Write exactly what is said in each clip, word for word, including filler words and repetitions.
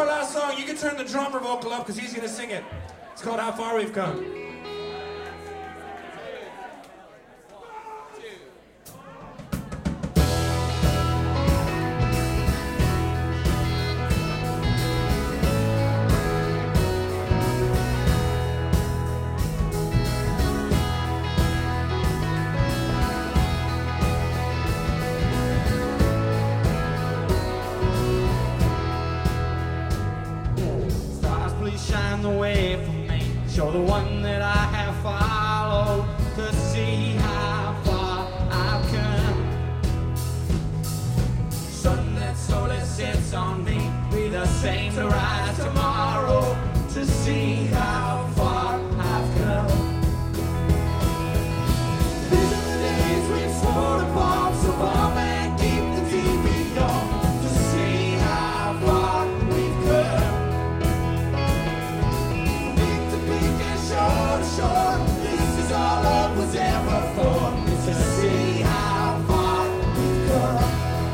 last song. You can turn the drummer vocal up because he's going to sing it. It's called How Far We've Come. Shine the way for me, show the one that I have followed to see how far I've come. Sun that slowly sets on me, be the same to rise tomorrow to see how far I've come. These are the days we swore to fall so far back, keep the T V on to see how far we've come. Sure, this is all love was ever for, is to see how far we've come.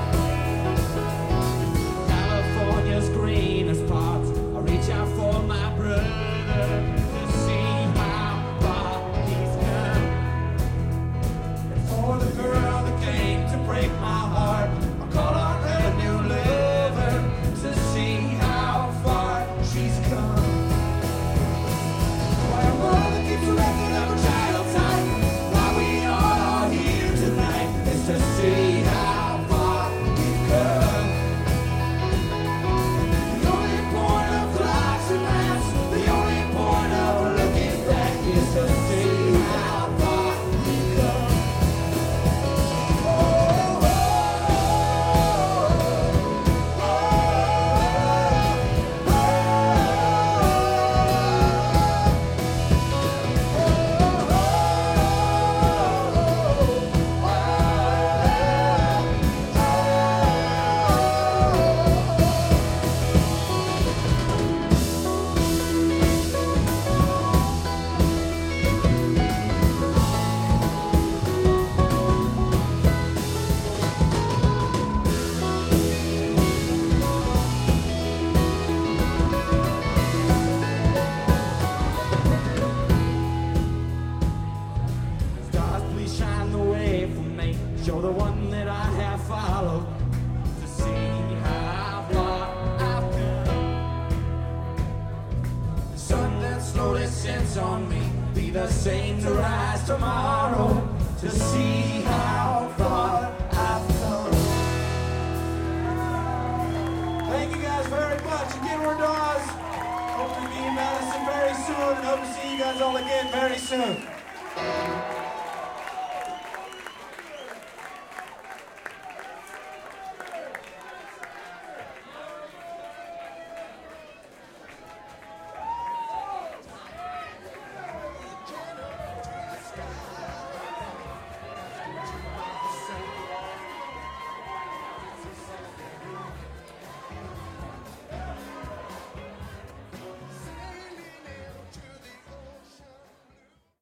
California's greenest parts, I reach out for my brother to see how far he's come. And for the girl that came to break my heart, I call on her new lover to see how far she's come. Keeps a record of a child's time. Why we all are here tonight is to see how far we've come. The only point of clocks and maps, the only point of looking back is to see how far we've come. Oh, oh, oh, oh, oh, oh. Show the one that I have followed to see how far I've come. The sun that slowly sets on me, be the same to rise tomorrow to see how far I've come. Thank you guys very much. Again, we're Dawes. Hope to be in Madison very soon, and hope to see you guys all again very soon.